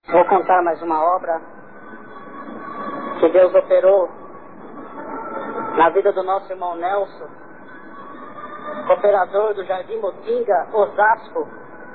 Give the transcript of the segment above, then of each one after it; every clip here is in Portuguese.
Vou contar mais uma obra que Deus operou na vida do nosso irmão Nelson, cooperador do Jardim Motinga, Osasco.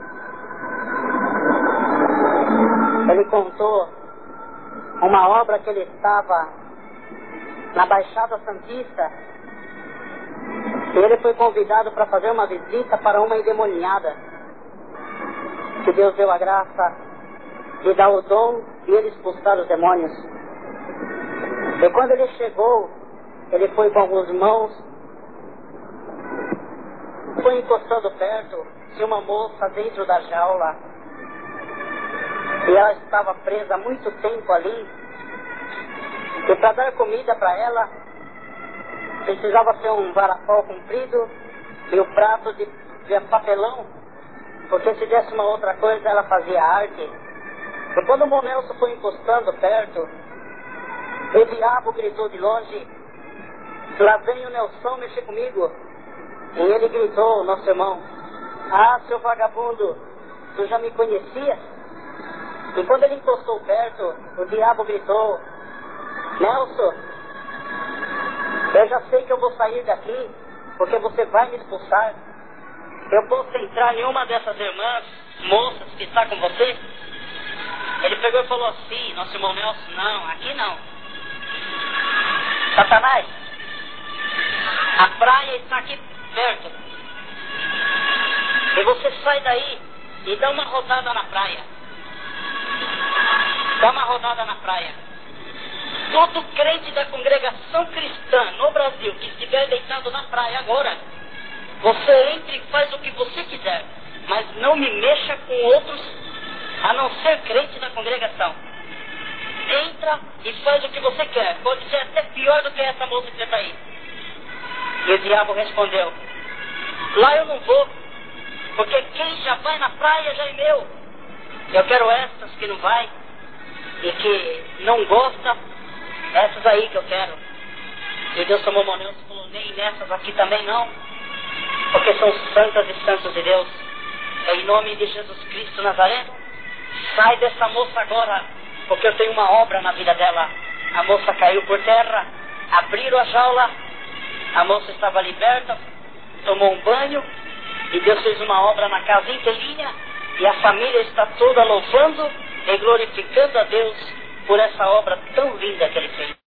Ele contou uma obra que ele estava na Baixada Santista e ele foi convidado para fazer uma visita para uma endemoniada, que Deus deu a graça de dar o dom e ele expulsar os demônios. E quando ele chegou, ele foi com alguns irmãos, foi encostando perto de uma moça dentro da jaula, e ela estava presa há muito tempo ali, e para dar comida para ela precisava ser um varapau comprido e o prato de papelão, porque se desse uma outra coisa ela fazia arte. E quando o Nelson foi encostando perto, o diabo gritou de longe: "Lá vem o Nelson mexer comigo." E ele gritou, nosso irmão: "Ah, seu vagabundo, tu já me conhecia?" E quando ele encostou perto, o diabo gritou: "Nelson, eu já sei que eu vou sair daqui, porque você vai me expulsar. Eu posso entrar em uma dessas irmãs, moças que está com você?" Ele pegou e falou assim, nosso irmão Nelson: "Não, aqui não. Satanás, a praia está aqui perto. E você sai daí e dá uma rodada na praia. Dá uma rodada na praia. Todo crente da congregação cristã no Brasil que estiver deitado na praia agora, você entra e faz o que você quiser, mas não me mexa com outros a não ser crente da congregação. Entra e faz o que você quer. Pode ser até pior do que essa moça que está aí." E o diabo respondeu: "Lá eu não vou, porque quem já vai na praia já é meu. Eu quero essas que não vai e que não gosta, essas aí que eu quero." E Deus tomou o Nelson e falou: "Nem nessas aqui também não, porque são santas e santos de Deus. Em nome de Jesus Cristo Nazaré, sai dessa moça agora, porque eu tenho uma obra na vida dela." A moça caiu por terra, abriram a jaula, a moça estava liberta, tomou um banho, e Deus fez uma obra na casa inteirinha, e a família está toda louvando e glorificando a Deus por essa obra tão linda que Ele fez.